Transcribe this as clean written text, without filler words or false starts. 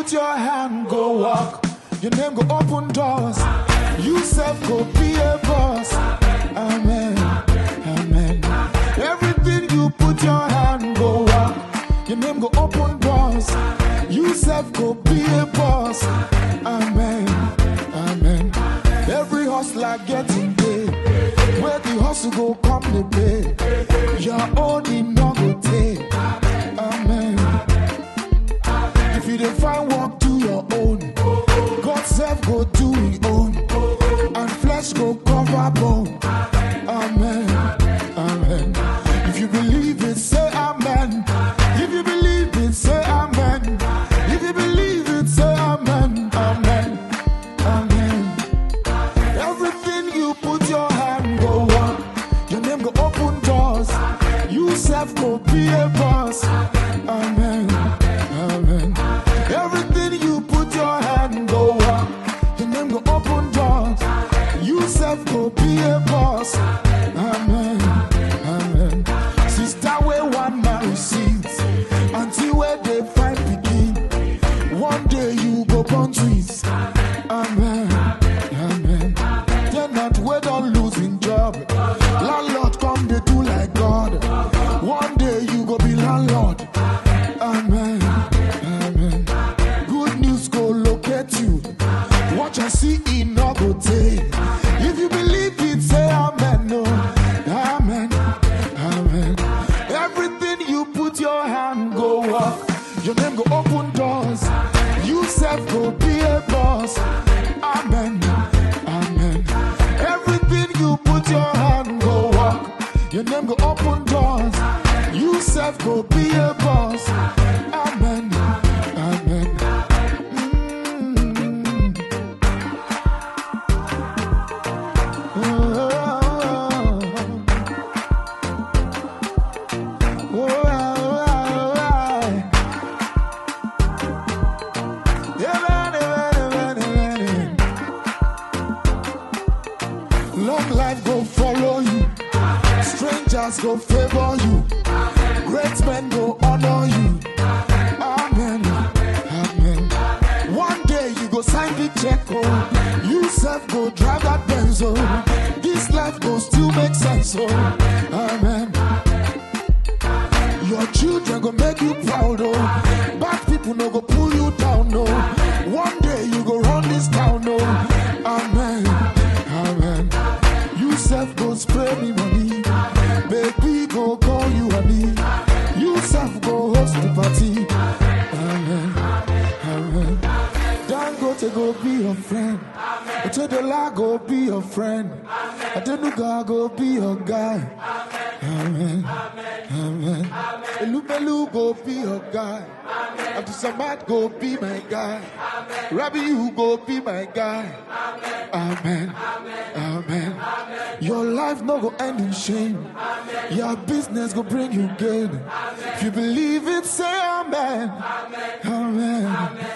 put your hand, go walk. Your name go open doors. You self go be a boss. Amen. Amen. Everything you put your hand, go walk. Your name go open doors. You self go be a boss. Amen. Amen. Every hustler getting paid. Where the hustle go come the pay. Your own in no go take. Amen. If you don't find work, do your own. God self go do his own. And flesh go cover bone. Amen. Amen. If you believe it, say amen. If you believe it, say amen. If you believe it, say amen. Amen. Amen. Everything you put your hand, go walk. Your name go open doors. You self go be a boss. Amen. Amen. Everything you put your hand, go walk. Your name go open doors. You self go be a boss. Amen. Amen. Sister, where one man receives until where they find begin. One day you go born twins. Amen. Amen. They're not where don't losing job. Landlord come they do like God. One day you go be landlord. Amen. Amen. Good news go locate you. Watch and see it no go take. If you believe it, say amen. No. Amen. Amen. Everything you put your hand, go walk. Your name go open doors. You self go be a boss. Amen. Amen. Everything you put your hand, go walk. Your name go open doors. You self go be a boss. Amen. Amen. Long life go follow you. Strangers go favor you. Great men go honor you. Amen. Amen. One day you go sign the check. Oh. You self go drive that Benz. Oh. This life go still make sense. Oh. Amen. Your children go make you proud. Oh. Bad people no go pull you down. No. One day you go run this town. No. Amen. Amen. You self go spray me money. Baby go call you honey. You self go host the party. Amen. Amen. Dangote go be your friend. Otedola go be your friend. Adenuga go be your guy. Amen. Amen. Elubelu go be your guy. Abdusamad go be my guy. Rabbi, you go be my guy. Amen. Amen. Your life no go end in shame. Your business go bring you gain. If you believe it, say amen. Amen.